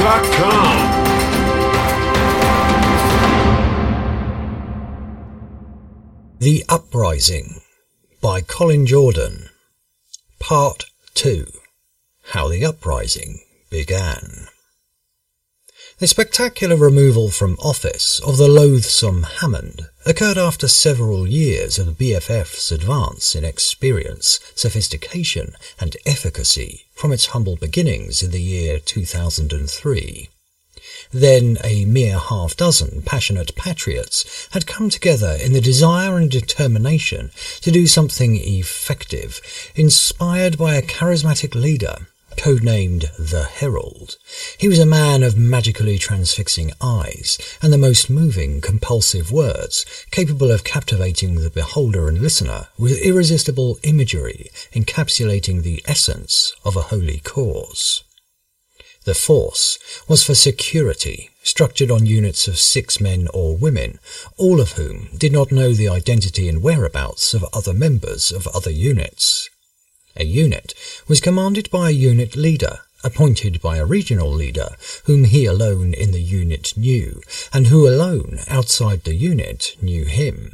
The Uprising by Colin Jordan. Part 2. How the Uprising Began. The spectacular removal from office of the loathsome Hammond occurred after several years of the BFF's advance in experience, sophistication and efficacy from its humble beginnings in the year 2003. Then a mere half-dozen passionate patriots had come together in the desire and determination to do something effective, inspired by a charismatic leader, codenamed the Herald. He was a man of magically transfixing eyes and the most moving, compulsive words, capable of captivating the beholder and listener with irresistible imagery encapsulating the essence of a holy cause. The force was for security, structured on units of 6 men or women, all of whom did not know the identity and whereabouts of other members of other units. A unit was commanded by a unit leader, appointed by a regional leader, whom he alone in the unit knew, and who alone outside the unit knew him.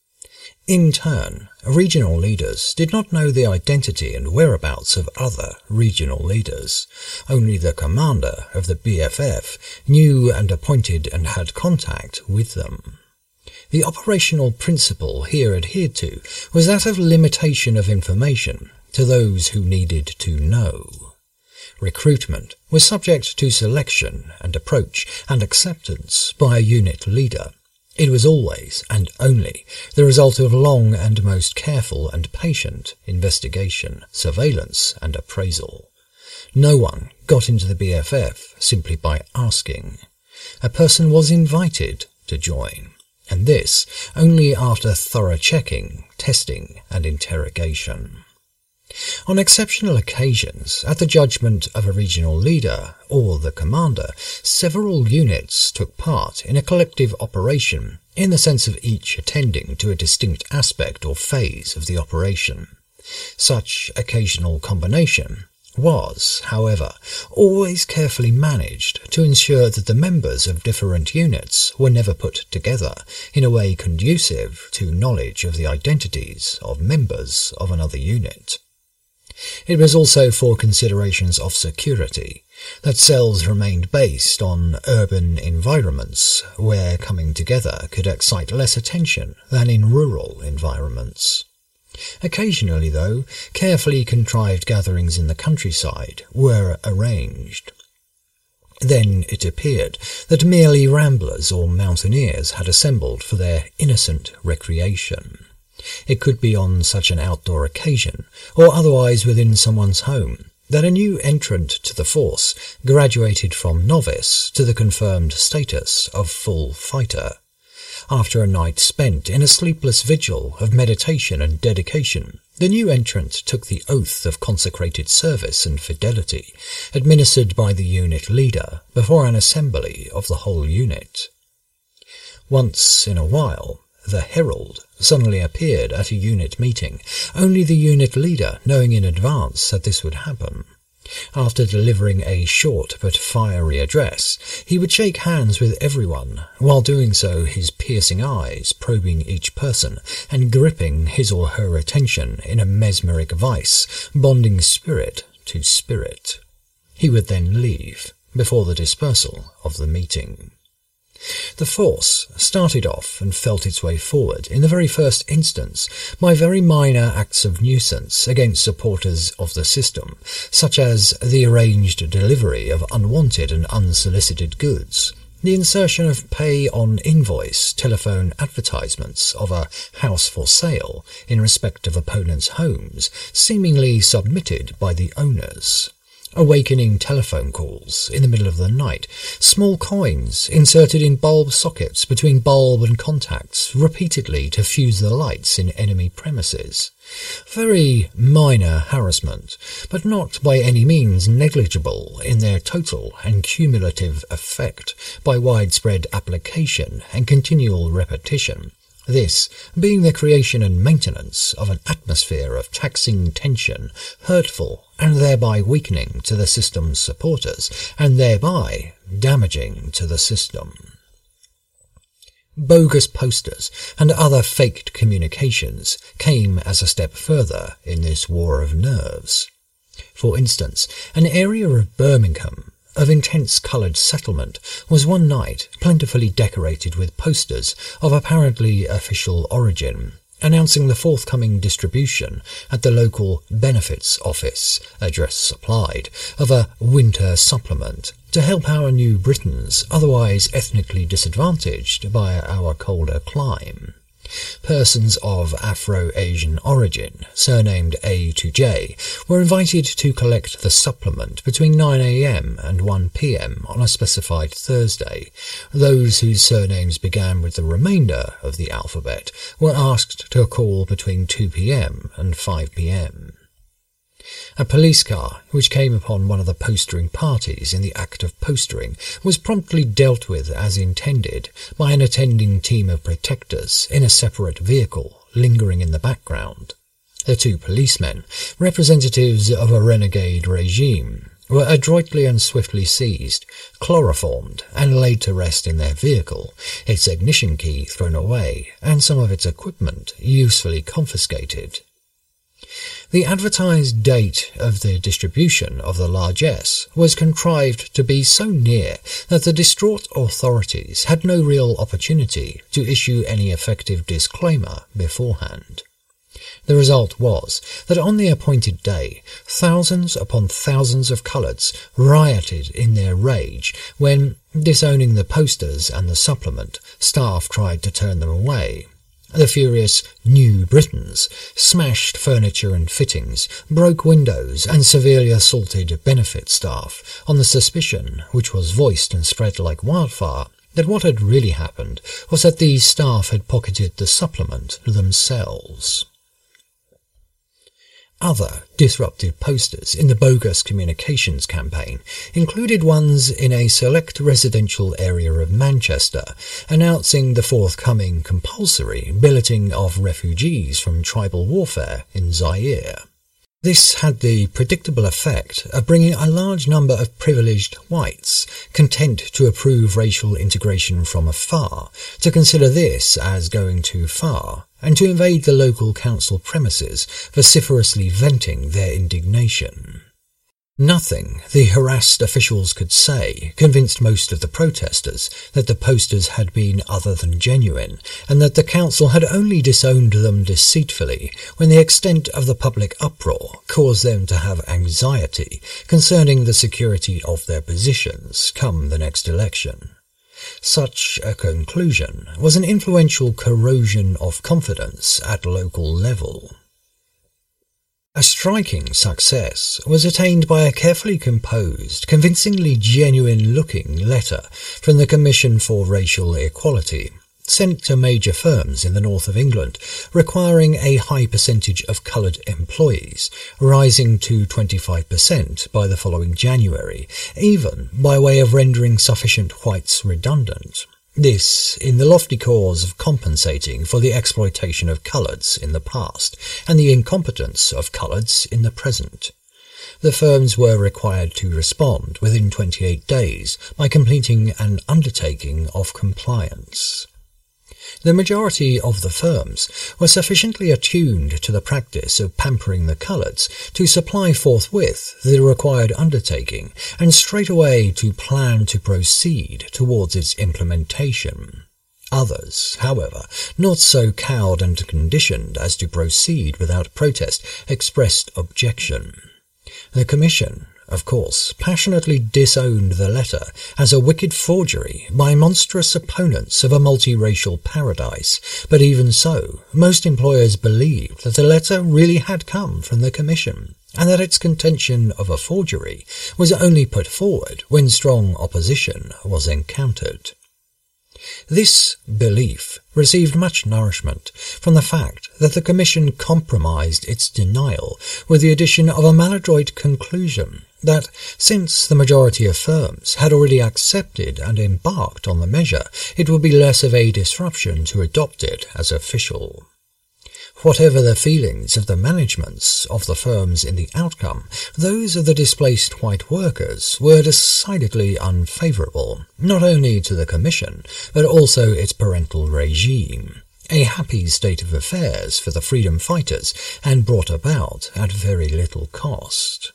In turn, regional leaders did not know the identity and whereabouts of other regional leaders. Only the commander of the BFF knew and appointed and had contact with them. The operational principle here adhered to was that of limitation of information to those who needed to know. Recruitment was subject to selection and approach and acceptance by a unit leader. It was always, and only, the result of long and most careful and patient investigation, surveillance and appraisal. No one got into the BFF simply by asking. A person was invited to join, and this only after thorough checking, testing and interrogation. On exceptional occasions, at the judgment of a regional leader or the commander, several units took part in a collective operation in the sense of each attending to a distinct aspect or phase of the operation. Such occasional combination was, however, always carefully managed to ensure that the members of different units were never put together in a way conducive to knowledge of the identities of members of another unit. It was also for considerations of security that cells remained based on urban environments where coming together could excite less attention than in rural environments. Occasionally, though, carefully contrived gatherings in the countryside were arranged. Then it appeared that merely ramblers or mountaineers had assembled for their innocent recreation. It could be on such an outdoor occasion, or otherwise within someone's home, that a new entrant to the force graduated from novice to the confirmed status of full fighter. After a night spent in a sleepless vigil of meditation and dedication, the new entrant took the oath of consecrated service and fidelity, administered by the unit leader before an assembly of the whole unit. Once in a while, the Herald suddenly appeared at a unit meeting, only the unit leader knowing in advance that this would happen. After delivering a short but fiery address, he would shake hands with everyone, while doing so his piercing eyes probing each person and gripping his or her attention in a mesmeric vice, bonding spirit to spirit. He would then leave, before the dispersal of the meeting. The force started off and felt its way forward in the very first instance by very minor acts of nuisance against supporters of the system, such as the arranged delivery of unwanted and unsolicited goods, the insertion of pay-on-invoice telephone advertisements of a house for sale in respect of opponents' homes, seemingly submitted by the owners, awakening telephone calls in the middle of the night, small coins inserted in bulb sockets between bulb and contacts repeatedly to fuse the lights in enemy premises. Very minor harassment, but not by any means negligible in their total and cumulative effect by widespread application and continual repetition, This being the creation and maintenance of an atmosphere of taxing tension, hurtful and thereby weakening to the system's supporters, and thereby damaging to the system. Bogus posters and other faked communications came as a step further in this war of nerves. For instance, an area of Birmingham of intense coloured settlement was one night plentifully decorated with posters of apparently official origin, announcing the forthcoming distribution at the local benefits office, address supplied, of a winter supplement to help our New Britons otherwise ethnically disadvantaged by our colder clime. Persons of Afro-Asian origin, surnamed A to J, were invited to collect the supplement between 9 a.m. and 1 p.m. on a specified Thursday. Those whose surnames began with the remainder of the alphabet were asked to call between 2 p.m. and 5 p.m. A police car, which came upon one of the postering parties in the act of postering, was promptly dealt with as intended by an attending team of protectors in a separate vehicle, lingering in the background. The two policemen, representatives of a renegade regime, were adroitly and swiftly seized, chloroformed, and laid to rest in their vehicle, its ignition key thrown away, and some of its equipment usefully confiscated. The advertised date of the distribution of the largesse was contrived to be so near that the distraught authorities had no real opportunity to issue any effective disclaimer beforehand. The result was that on the appointed day, thousands upon thousands of coloureds rioted in their rage when, disowning the posters and the supplement, staff tried to turn them away. The furious New Britons smashed furniture and fittings, broke windows, and severely assaulted benefit staff on the suspicion, which was voiced and spread like wildfire, that what had really happened was that these staff had pocketed the supplement themselves. Other disruptive posters in the bogus communications campaign included ones in a select residential area of Manchester, announcing the forthcoming compulsory billeting of refugees from tribal warfare in Zaire. This had the predictable effect of bringing a large number of privileged whites, content to approve racial integration from afar, to consider this as going too far, and to invade the local council premises, vociferously venting their indignation. Nothing the harassed officials could say convinced most of the protesters that the posters had been other than genuine, and that the council had only disowned them deceitfully when the extent of the public uproar caused them to have anxiety concerning the security of their positions come the next election. Such a conclusion was an influential corrosion of confidence at local level. A striking success was attained by a carefully composed, convincingly genuine-looking letter from the Commission for Racial Equality, sent to major firms in the north of England, requiring a high percentage of coloured employees, rising to 25% by the following January, even by way of rendering sufficient whites redundant. This in the lofty cause of compensating for the exploitation of coloureds in the past and the incompetence of coloureds in the present. The firms were required to respond within 28 days by completing an undertaking of compliance. The majority of the firms were sufficiently attuned to the practice of pampering the coloureds to supply forthwith the required undertaking, and straightway to plan to proceed towards its implementation. Others, however, not so cowed and conditioned as to proceed without protest, expressed objection. The Commission, of course, passionately disowned the letter as a wicked forgery by monstrous opponents of a multiracial paradise, but even so, most employers believed that the letter really had come from the Commission, and that its contention of a forgery was only put forward when strong opposition was encountered. This belief received much nourishment from the fact that the Commission compromised its denial with the addition of a maladroit conclusion that, since the majority of firms had already accepted and embarked on the measure, it would be less of a disruption to adopt it as official. Whatever the feelings of the managements of the firms in the outcome, those of the displaced white workers were decidedly unfavourable, not only to the Commission, but also its parental regime. A happy state of affairs for the freedom fighters, and brought about at very little cost.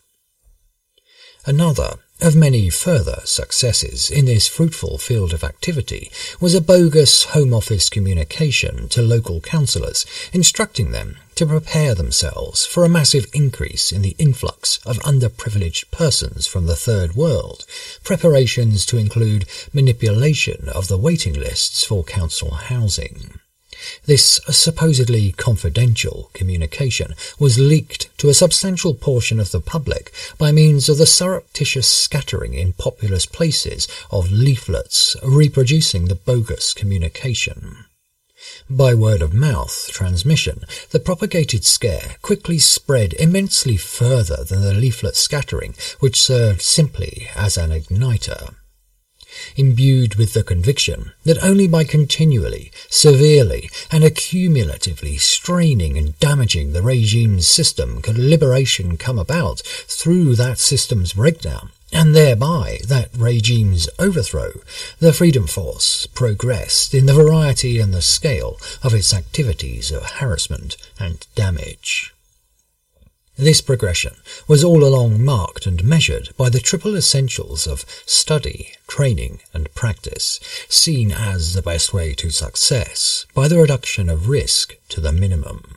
Another of many further successes in this fruitful field of activity was a bogus Home Office communication to local councillors, instructing them to prepare themselves for a massive increase in the influx of underprivileged persons from the Third World, preparations to include manipulation of the waiting lists for council housing. This supposedly confidential communication was leaked to a substantial portion of the public by means of the surreptitious scattering in populous places of leaflets reproducing the bogus communication. By word-of-mouth transmission, the propagated scare quickly spread immensely further than the leaflet scattering, which served simply as an igniter. Imbued with the conviction that only by continually, severely, and accumulatively straining and damaging the regime's system could liberation come about through that system's breakdown, and thereby that regime's overthrow, the Freedom Force progressed in the variety and the scale of its activities of harassment and damage. This progression was all along marked and measured by the triple essentials of study, training, and practice, seen as the best way to success by the reduction of risk to the minimum.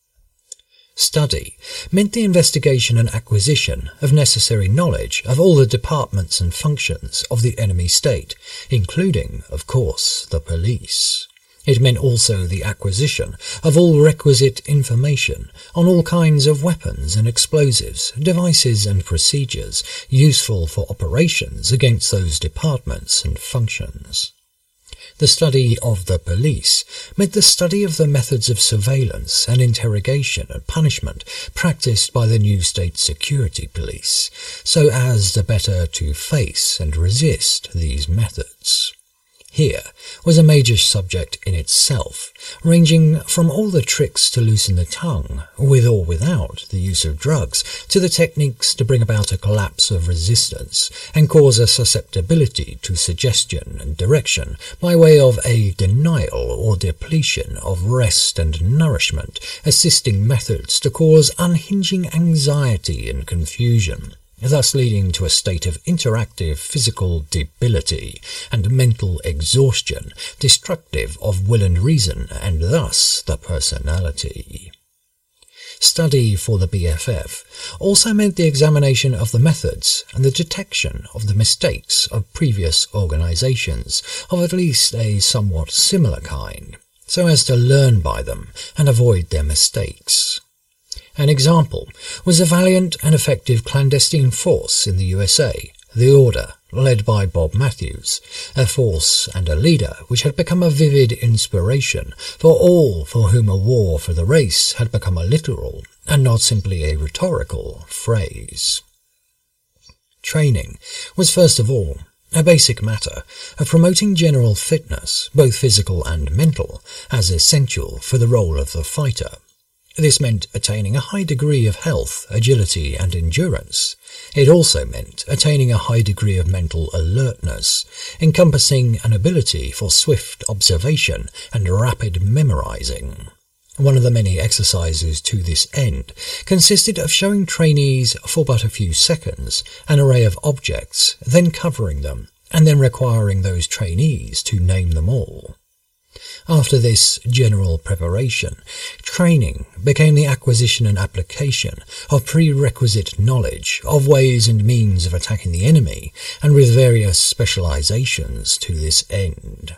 Study meant the investigation and acquisition of necessary knowledge of all the departments and functions of the enemy state, including, of course, the police. It meant also the acquisition of all requisite information on all kinds of weapons and explosives, devices and procedures useful for operations against those departments and functions. The study of the police meant the study of the methods of surveillance and interrogation and punishment practiced by the new state security police, so as the better to face and resist these methods. Here was a major subject in itself, ranging from all the tricks to loosen the tongue, with or without the use of drugs, to the techniques to bring about a collapse of resistance and cause a susceptibility to suggestion and direction by way of a denial or depletion of rest and nourishment, assisting methods to cause unhinging anxiety and confusion, thus leading to a state of interactive physical debility and mental exhaustion, destructive of will and reason, and thus the personality. Study for the BFF also meant the examination of the methods and the detection of the mistakes of previous organizations of at least a somewhat similar kind, so as to learn by them and avoid their mistakes. An example was a valiant and effective clandestine force in the USA, the Order, led by Bob Matthews, a force and a leader which had become a vivid inspiration for all for whom a war for the race had become a literal and not simply a rhetorical phrase. Training was first of all a basic matter of promoting general fitness, both physical and mental, as essential for the role of the fighter. This meant attaining a high degree of health, agility, and endurance. It also meant attaining a high degree of mental alertness, encompassing an ability for swift observation and rapid memorizing. One of the many exercises to this end consisted of showing trainees for but a few seconds an array of objects, then covering them, and then requiring those trainees to name them all. After this general preparation, training became the acquisition and application of prerequisite knowledge of ways and means of attacking the enemy, and with various specializations to this end.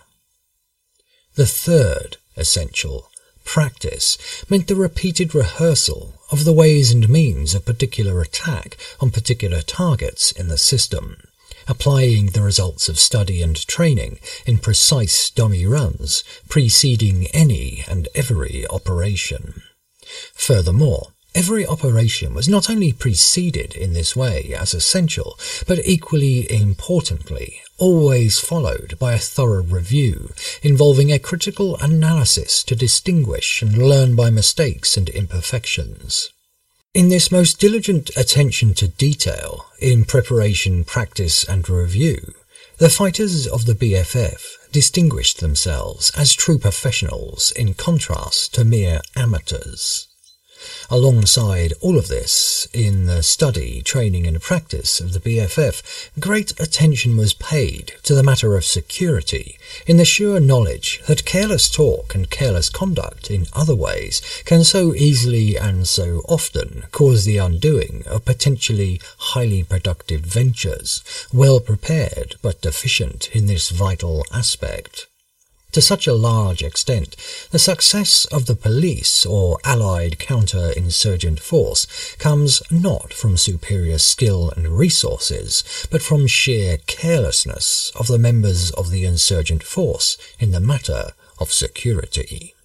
The third essential, practice, meant the repeated rehearsal of the ways and means of particular attack on particular targets in the system, applying the results of study and training in precise dummy runs preceding any and every operation. Furthermore, every operation was not only preceded in this way as essential, but equally importantly, always followed by a thorough review involving a critical analysis to distinguish and learn by mistakes and imperfections. In this most diligent attention to detail in preparation, practice and review, the fighters of the BFF distinguished themselves as true professionals in contrast to mere amateurs. Alongside all of this, in the study, training and practice of the BFF, great attention was paid to the matter of security, in the sure knowledge that careless talk and careless conduct in other ways can so easily and so often cause the undoing of potentially highly productive ventures, well prepared but deficient in this vital aspect. To such a large extent, the success of the police or allied counter-insurgent force comes not from superior skill and resources, but from sheer carelessness of the members of the insurgent force in the matter of security.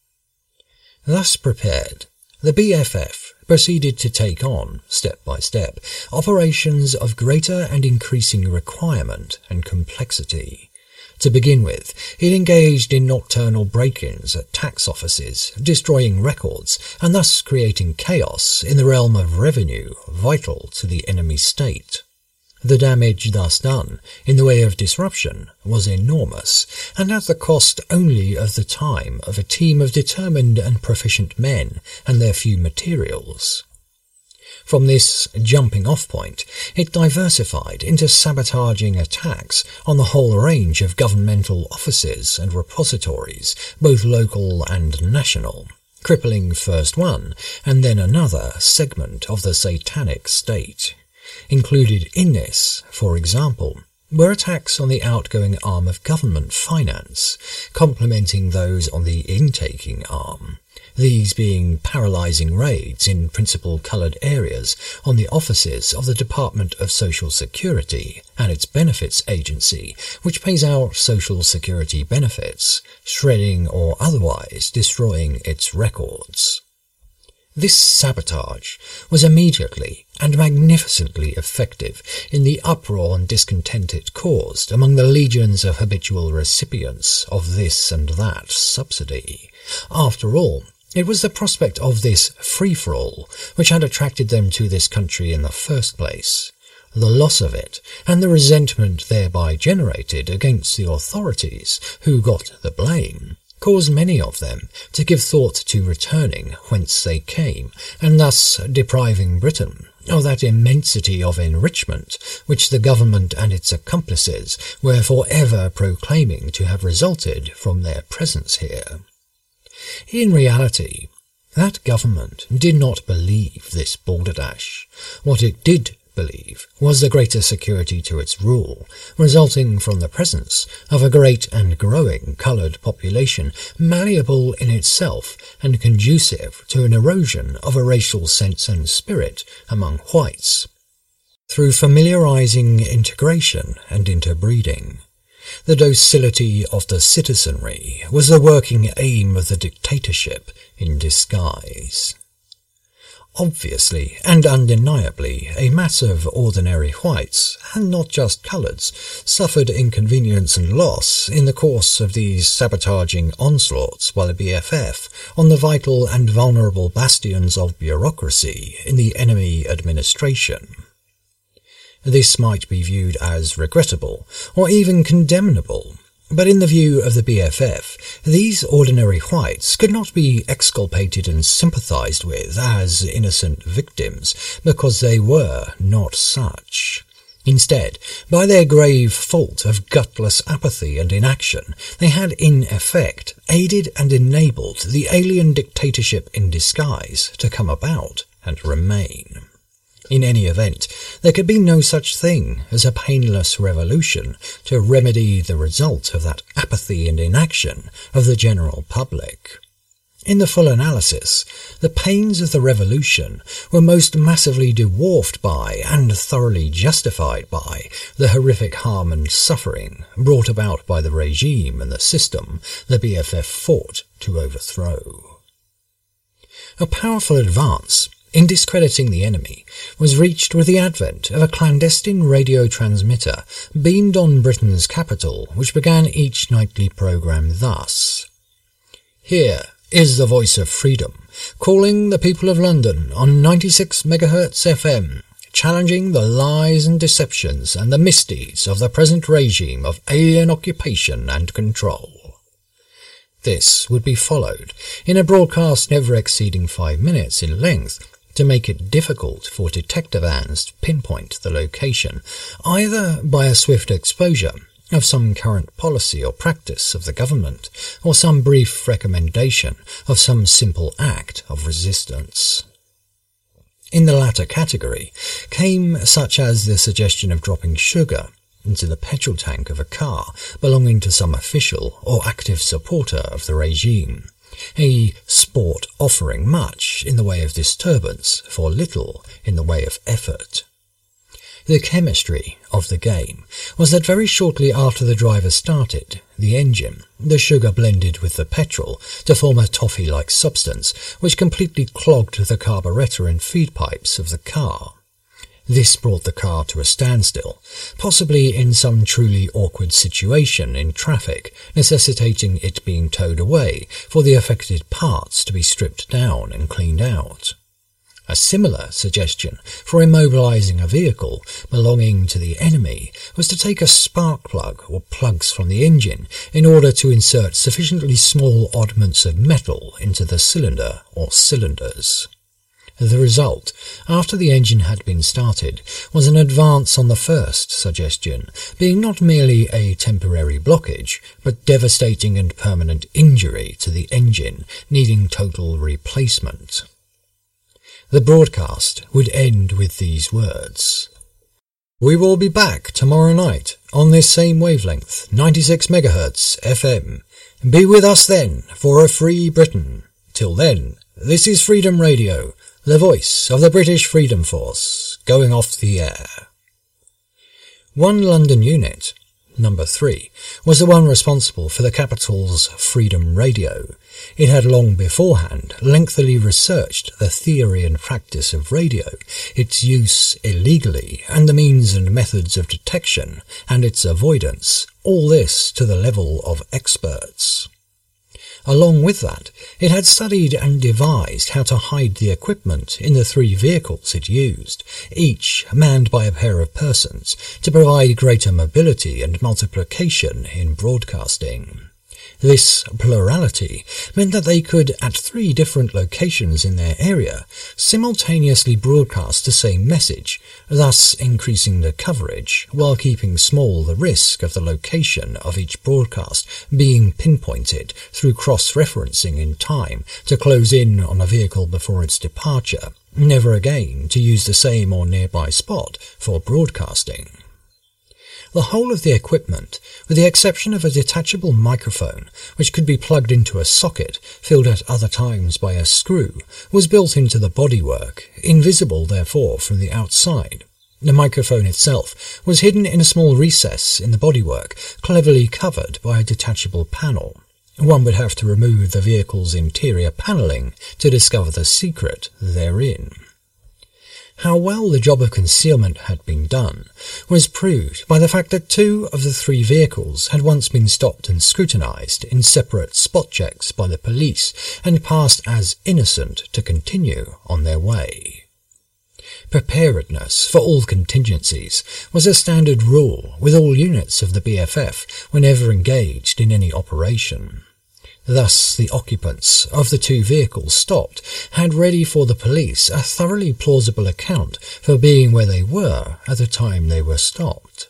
Thus prepared, the BFF proceeded to take on, step by step, operations of greater and increasing requirement and complexity. To begin with, it engaged in nocturnal break-ins at tax offices, destroying records, and thus creating chaos in the realm of revenue vital to the enemy state. The damage thus done, in the way of disruption, was enormous, and at the cost only of the time of a team of determined and proficient men and their few materials. From this jumping-off point, it diversified into sabotaging attacks on the whole range of governmental offices and repositories, both local and national, crippling first one and then another segment of the satanic state. Included in this, for example, were attacks on the outgoing arm of government finance, complementing those on the intaking arm, these being paralysing raids in principal coloured areas on the offices of the Department of Social Security and its benefits agency, which pays out Social Security benefits, shredding or otherwise destroying its records. This sabotage was immediately and magnificently effective in the uproar and discontent it caused among the legions of habitual recipients of this and that subsidy. After all, it was the prospect of this free-for-all which had attracted them to this country in the first place. The loss of it, and the resentment thereby generated against the authorities, who got the blame, caused many of them to give thought to returning whence they came, and thus depriving Britain of that immensity of enrichment which the government and its accomplices were forever proclaiming to have resulted from their presence here. In reality, that government did not believe this balderdash. What it did believe was the greater security to its rule, resulting from the presence of a great and growing coloured population, malleable in itself and conducive to an erosion of a racial sense and spirit among whites. Through familiarising integration and interbreeding, the docility of the citizenry was the working aim of the dictatorship in disguise. Obviously and undeniably, a mass of ordinary whites, and not just coloureds, suffered inconvenience and loss in the course of these sabotaging onslaughts by the BFF on the vital and vulnerable bastions of bureaucracy in the enemy administration. This might be viewed as regrettable, or even condemnable, but in the view of the BFF, these ordinary whites could not be exculpated and sympathised with as innocent victims, because they were not such. Instead, by their grave fault of gutless apathy and inaction, they had in effect aided and enabled the alien dictatorship in disguise to come about and remain. In any event, there could be no such thing as a painless revolution to remedy the result of that apathy and inaction of the general public. In the full analysis, the pains of the revolution were most massively dwarfed by and thoroughly justified by the horrific harm and suffering brought about by the regime and the system the BFF fought to overthrow. A powerful advance in discrediting the enemy was reached with the advent of a clandestine radio transmitter beamed on Britain's capital, which began each nightly programme thus: "Here is the voice of freedom, calling the people of London on 96 MHz FM, challenging the lies and deceptions and the misdeeds of the present regime of alien occupation and control." This would be followed in a broadcast never exceeding 5 minutes in length to make it difficult for detector vans to pinpoint the location, either by a swift exposure of some current policy or practice of the government, or some brief recommendation of some simple act of resistance. In the latter category came such as the suggestion of dropping sugar into the petrol tank of a car belonging to some official or active supporter of the regime, a sport offering much in the way of disturbance for little in the way of effort. The chemistry of the game was that very shortly after the driver started the engine, the sugar blended with the petrol to form a toffee-like substance which completely clogged the carburettor and feed pipes of the car. This brought the car to a standstill, possibly in some truly awkward situation in traffic, necessitating it being towed away for the affected parts to be stripped down and cleaned out. A similar suggestion for immobilizing a vehicle belonging to the enemy was to take a spark plug or plugs from the engine in order to insert sufficiently small oddments of metal into the cylinder or cylinders. The result, after the engine had been started, was an advance on the first suggestion, being not merely a temporary blockage, but devastating and permanent injury to the engine, needing total replacement. The broadcast would end with these words: "We will be back tomorrow night on this same wavelength, 96 MHz FM. Be with us then for a free Britain. Till then, this is Freedom Radio, the voice of the British Freedom Force, going off the air." One London unit, number 3, was the one responsible for the capital's Freedom Radio. It had long beforehand lengthily researched the theory and practice of radio, its use illegally, and the means and methods of detection, and its avoidance, all this to the level of experts. Along with that, it had studied and devised how to hide the equipment in the 3 vehicles it used, each manned by a pair of persons, to provide greater mobility and multiplication in broadcasting. This plurality meant that they could, at 3 different locations in their area, simultaneously broadcast the same message, thus increasing the coverage, while keeping small the risk of the location of each broadcast being pinpointed through cross-referencing in time to close in on a vehicle before its departure, never again to use the same or nearby spot for broadcasting. The whole of the equipment, with the exception of a detachable microphone, which could be plugged into a socket, filled at other times by a screw, was built into the bodywork, invisible therefore from the outside. The microphone itself was hidden in a small recess in the bodywork, cleverly covered by a detachable panel. One would have to remove the vehicle's interior panelling to discover the secret therein. How well the job of concealment had been done was proved by the fact that 2 of the 3 vehicles had once been stopped and scrutinized in separate spot checks by the police and passed as innocent to continue on their way. Preparedness for all contingencies was a standard rule with all units of the BFF whenever engaged in any operation. Thus, the occupants of the 2 vehicles stopped had ready for the police a thoroughly plausible account for being where they were at the time they were stopped.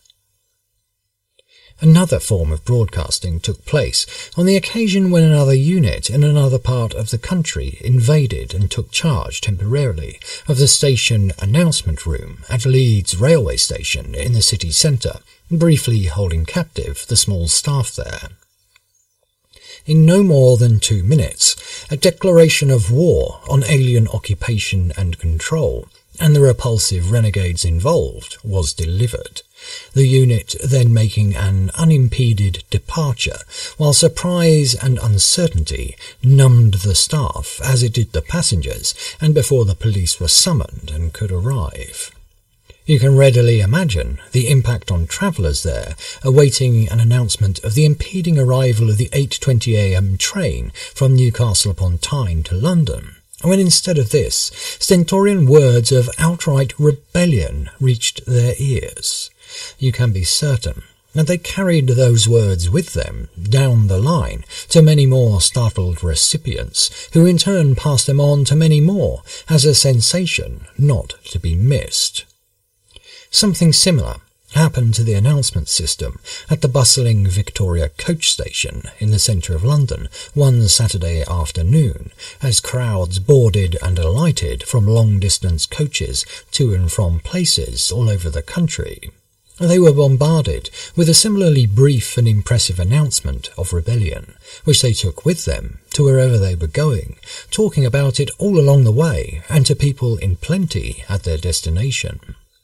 Another form of broadcasting took place on the occasion when another unit in another part of the country invaded and took charge temporarily of the station announcement room at Leeds railway station in the city centre, briefly holding captive the small staff there. In no more than 2 minutes, a declaration of war on alien occupation and control, and the repulsive renegades involved, was delivered, the unit then making an unimpeded departure, while surprise and uncertainty numbed the staff as it did the passengers, and before the police were summoned and could arrive. You can readily imagine the impact on travellers there, awaiting an announcement of the impending arrival of the 8:20 a.m. train from Newcastle upon Tyne to London, when instead of this, stentorian words of outright rebellion reached their ears. You can be certain that they carried those words with them down the line to many more startled recipients, who in turn passed them on to many more as a sensation not to be missed. Something similar happened to the announcement system at the bustling Victoria coach station in the centre of London one Saturday afternoon, as crowds boarded and alighted from long-distance coaches to and from places all over the country. They were bombarded with a similarly brief and impressive announcement of rebellion, which they took with them to wherever they were going, talking about it all along the way and to people in plenty at their destination.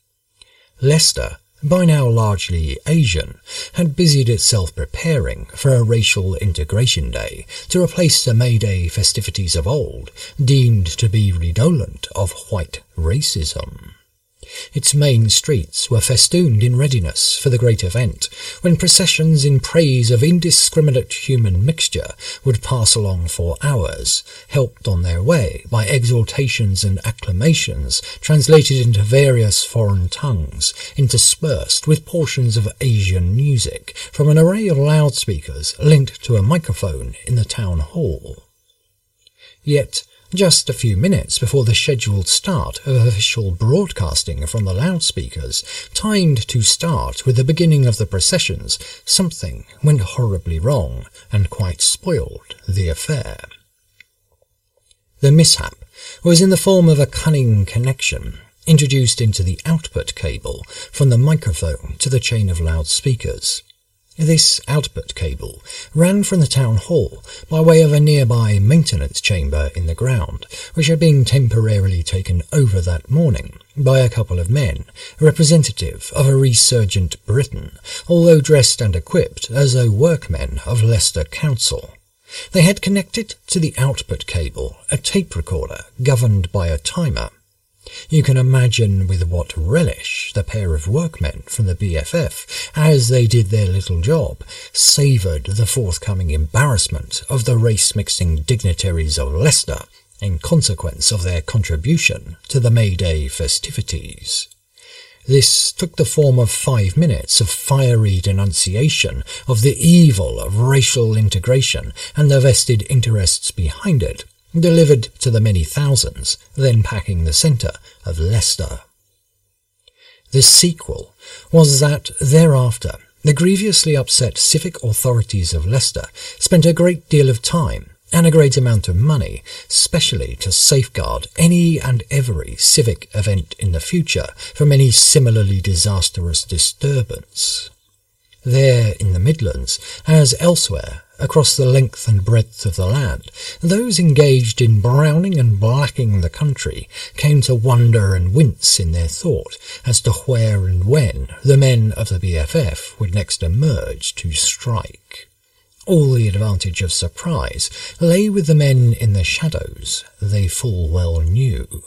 Leicester, by now largely Asian, had busied itself preparing for a racial integration day to replace the May Day festivities of old, deemed to be redolent of white racism. Its main streets were festooned in readiness for the great event, when processions in praise of indiscriminate human mixture would pass along for hours, helped on their way by exhortations and acclamations translated into various foreign tongues, interspersed with portions of Asian music from an array of loudspeakers linked to a microphone in the town hall. Yet, just a few minutes before the scheduled start of official broadcasting from the loudspeakers, timed to start with the beginning of the processions, something went horribly wrong and quite spoiled the affair. The mishap was in the form of a cunning connection introduced into the output cable from the microphone to the chain of loudspeakers. This output cable ran from the town hall by way of a nearby maintenance chamber in the ground, which had been temporarily taken over that morning by a couple of men, representative of a resurgent Britain, although dressed and equipped as though workmen of Leicester Council. They had connected to the output cable a tape recorder governed by a timer. You can imagine with what relish the pair of workmen from the BFF, as they did their little job, savoured the forthcoming embarrassment of the race-mixing dignitaries of Leicester in consequence of their contribution to the May Day festivities. This took the form of 5 minutes of fiery denunciation of the evil of racial integration and the vested interests behind it, delivered to the many thousands then packing the centre of Leicester. The sequel was that thereafter the grievously upset civic authorities of Leicester spent a great deal of time and a great amount of money specially to safeguard any and every civic event in the future from any similarly disastrous disturbance. There in the Midlands, as elsewhere, across the length and breadth of the land, those engaged in browning and blacking the country came to wonder and wince in their thought as to where and when the men of the BFF would next emerge to strike. All the advantage of surprise lay with the men in the shadows, they full well knew.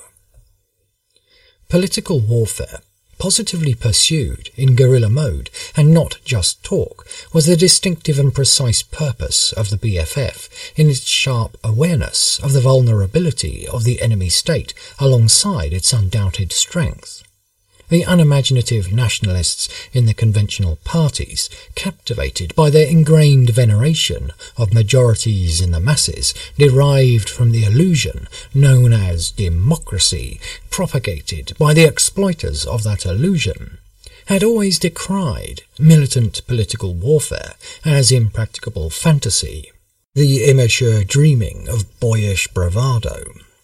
Political warfare, positively pursued in guerrilla mode and not just talk, was the distinctive and precise purpose of the BFF in its sharp awareness of the vulnerability of the enemy state alongside its undoubted strength. The unimaginative nationalists in the conventional parties, captivated by their ingrained veneration of majorities in the masses derived from the illusion known as democracy, propagated by the exploiters of that illusion, had always decried militant political warfare as impracticable fantasy, the immature dreaming of boyish bravado,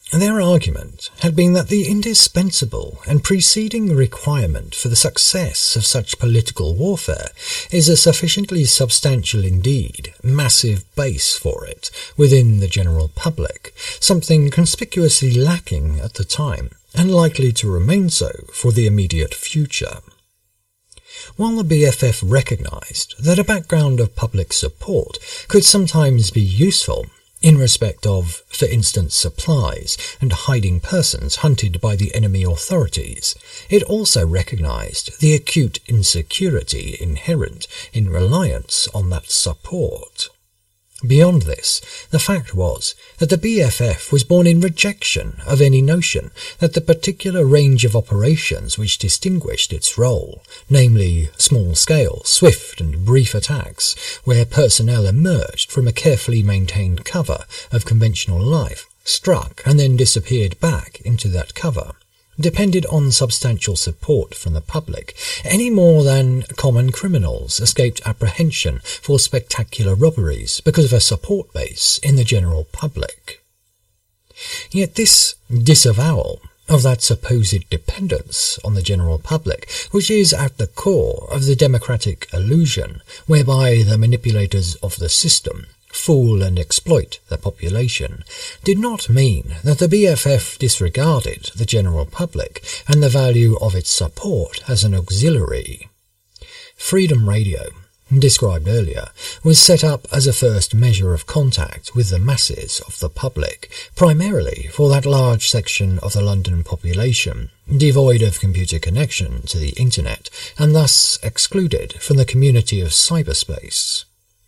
Their argument had been that the indispensable and preceding requirement for the success of such political warfare is a sufficiently substantial, indeed massive base for it within the general public, something conspicuously lacking at the time and likely to remain so for the immediate future. While the BFF recognized that a background of public support could sometimes be useful in respect of, for instance, supplies and hiding persons hunted by the enemy authorities, it also recognized the acute insecurity inherent in reliance on that support. Beyond this, the fact was that the BFF was born in rejection of any notion that the particular range of operations which distinguished its role, namely small-scale, swift and brief attacks, where personnel emerged from a carefully maintained cover of conventional life, struck and then disappeared back into that cover, depended on substantial support from the public, any more than common criminals escaped apprehension for spectacular robberies because of a support base in the general public. Yet this disavowal of that supposed dependence on the general public, which is at the core of the democratic illusion whereby the manipulators of the system fool and exploit the population, did not mean that the BFF disregarded the general public and the value of its support as an auxiliary. Freedom Radio, described earlier, was set up as a first measure of contact with the masses of the public, primarily for that large section of the London population, devoid of computer connection to the internet, and thus excluded from the community of cyberspace.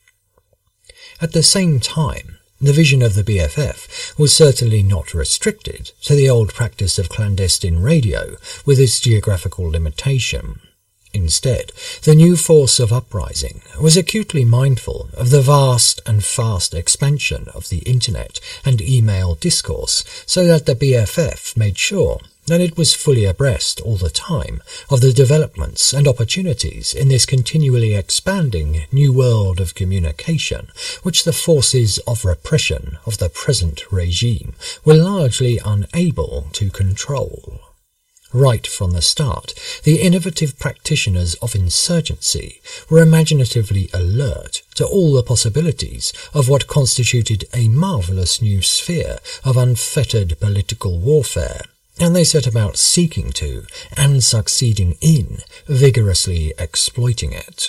At the same time, the vision of the BFF was certainly not restricted to the old practice of clandestine radio with its geographical limitation. Instead, the new force of uprising was acutely mindful of the vast and fast expansion of the internet and email discourse, so that the BFF made sure that it was fully abreast all the time of the developments and opportunities in this continually expanding new world of communication, which the forces of repression of the present regime were largely unable to control. Right from the start, the innovative practitioners of insurgency were imaginatively alert to all the possibilities of what constituted a marvellous new sphere of unfettered political warfare, and they set about seeking to, and succeeding in, vigorously exploiting it.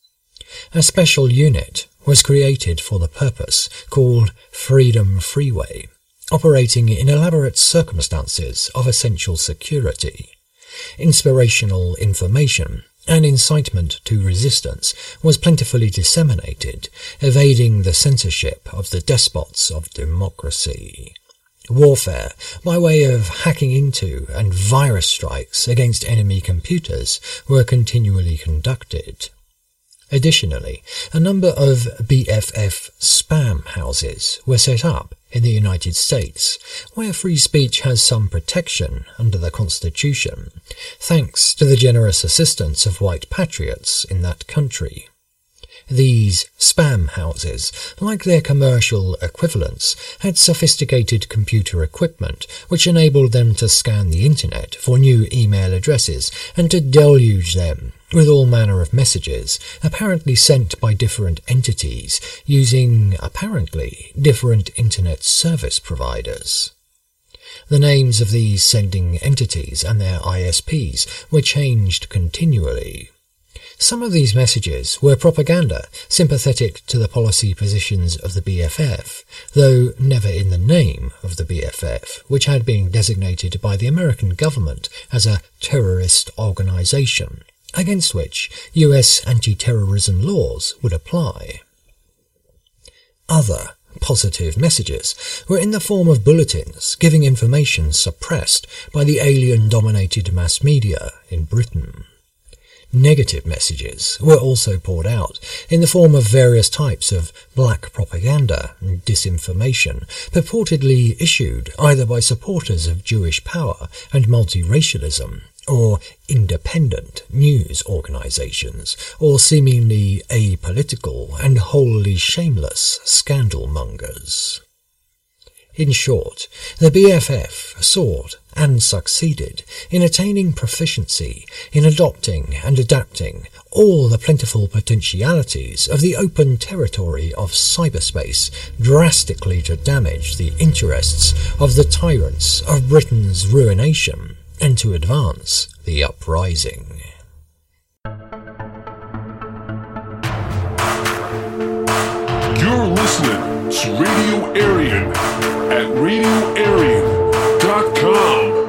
A special unit was created for the purpose, called Freedom Freeway, operating in elaborate circumstances of essential security. Inspirational information and incitement to resistance was plentifully disseminated, evading the censorship of the despots of democracy. Warfare, by way of hacking into and virus strikes against enemy computers, were continually conducted. Additionally, a number of BFF spam houses were set up in the United States, where free speech has some protection under the Constitution, thanks to the generous assistance of white patriots in that country. These spam houses, like their commercial equivalents, had sophisticated computer equipment which enabled them to scan the internet for new email addresses and to deluge them with all manner of messages, apparently sent by different entities, using, apparently, different internet service providers. The names of these sending entities and their ISPs were changed continually. Some of these messages were propaganda sympathetic to the policy positions of the BFF, though never in the name of the BFF, which had been designated by the American government as a terrorist organization, against which US anti-terrorism laws would apply. Other positive messages were in the form of bulletins giving information suppressed by the alien-dominated mass media in Britain. Negative messages were also poured out in the form of various types of black propaganda and disinformation, purportedly issued either by supporters of Jewish power and multiracialism, or independent news organizations, or seemingly apolitical and wholly shameless scandal mongers. In short, the BFF sought and succeeded in attaining proficiency in adopting and adapting all the plentiful potentialities of the open territory of cyberspace drastically to damage the interests of the tyrants of Britain's ruination and to advance the uprising. You're listening to Radio Aryan at radioaryan.com.